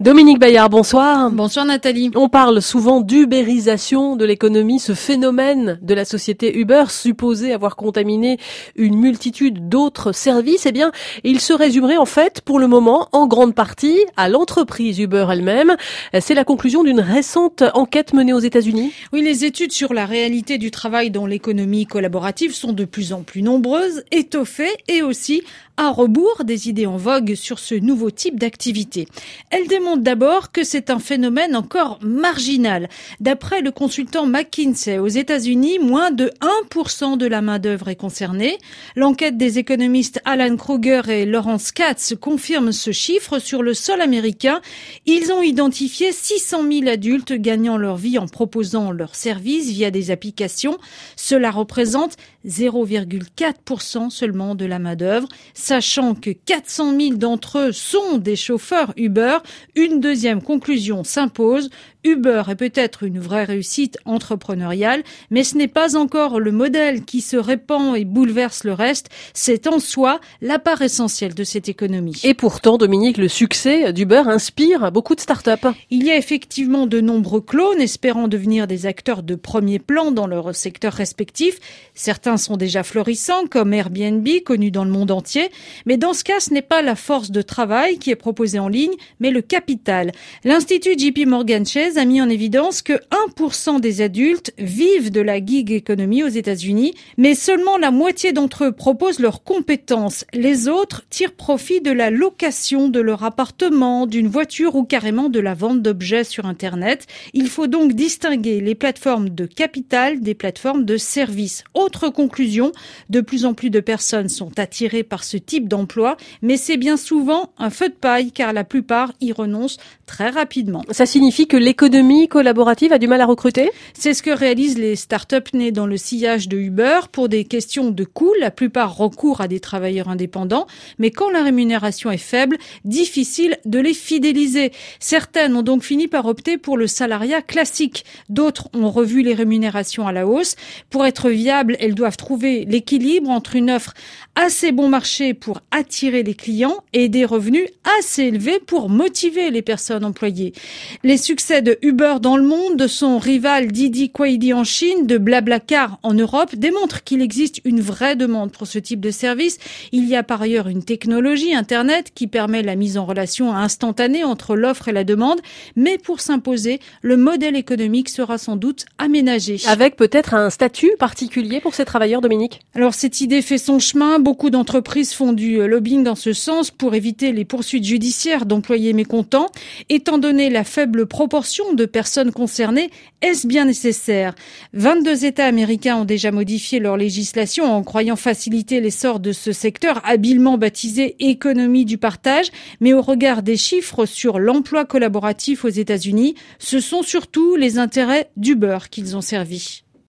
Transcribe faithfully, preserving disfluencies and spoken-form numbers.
Dominique Bayard, bonsoir. Bonsoir Nathalie. On parle souvent d'ubérisation de l'économie, ce phénomène de la société Uber, supposé avoir contaminé une multitude d'autres services. Eh bien, il se résumerait en fait, pour le moment, en grande partie, à l'entreprise Uber elle-même. C'est la conclusion d'une récente enquête menée aux États-Unis. Oui, les études sur la réalité du travail dans l'économie collaborative sont de plus en plus nombreuses, étoffées et aussi à rebours des idées en vogue sur ce nouveau type d'activité. Elle démontre d'abord que c'est un phénomène encore marginal. D'après le consultant McKinsey aux États-Unis, moins de un pour cent de la main-d'œuvre est concernée. L'enquête des économistes Alan Kruger et Lawrence Katz confirme ce chiffre sur le sol américain. Ils ont identifié six cent mille adultes gagnant leur vie en proposant leurs services via des applications. Cela représente zéro virgule quatre pour cent seulement de la main-d'œuvre. Sachant que quatre cent mille d'entre eux sont des chauffeurs Uber, une deuxième conclusion s'impose. Uber est peut-être une vraie réussite entrepreneuriale, mais ce n'est pas encore le modèle qui se répand et bouleverse le reste. C'est en soi la part essentielle de cette économie. Et pourtant, Dominique, le succès d'Uber inspire beaucoup de start-up. Il y a effectivement de nombreux clones espérant devenir des acteurs de premier plan dans leur secteur respectif. Certains sont déjà florissants, comme Airbnb, connu dans le monde entier. Mais dans ce cas, ce n'est pas la force de travail qui est proposée en ligne, mais le capital. L'Institut J P Morgan Chase a mis en évidence que un pour cent des adultes vivent de la gig economy aux États-Unis, mais seulement la moitié d'entre eux proposent leurs compétences. Les autres tirent profit de la location de leur appartement, d'une voiture ou carrément de la vente d'objets sur Internet. Il faut donc distinguer les plateformes de capital des plateformes de services. Autre conclusion, de plus en plus de personnes sont attirées par ce type d'emploi, mais c'est bien souvent un feu de paille car la plupart y renoncent très rapidement. Ça signifie que l'économie collaborative a du mal à recruter ? C'est ce que réalisent les startups nées dans le sillage de Uber. Pour des questions de coût, la plupart recourent à des travailleurs indépendants, mais quand la rémunération est faible, difficile de les fidéliser. Certaines ont donc fini par opter pour le salariat classique. D'autres ont revu les rémunérations à la hausse. Pour être viables, elles doivent trouver l'équilibre entre une offre assez bon marché pour attirer les clients et des revenus assez élevés pour motiver les personnes employées. Les succès de Uber dans le monde, de son rival Didi Kuaidi en Chine, de BlaBlaCar en Europe démontrent qu'il existe une vraie demande pour ce type de service. Il y a par ailleurs une technologie Internet qui permet la mise en relation instantanée entre l'offre et la demande, mais pour s'imposer, le modèle économique sera sans doute aménagé. Avec peut-être un statut particulier pour ces travailleurs, Dominique ? Alors cette idée fait son chemin. Beaucoup d'entreprises font du lobbying dans ce sens pour éviter les poursuites judiciaires d'employés mécontents. Étant donné la faible proportion de personnes concernées, est-ce bien nécessaire ? vingt-deux États américains ont déjà modifié leur législation en croyant faciliter l'essor de ce secteur habilement baptisé économie du partage. Mais au regard des chiffres sur l'emploi collaboratif aux États-Unis, ce sont surtout les intérêts d'Uber qu'ils ont servi.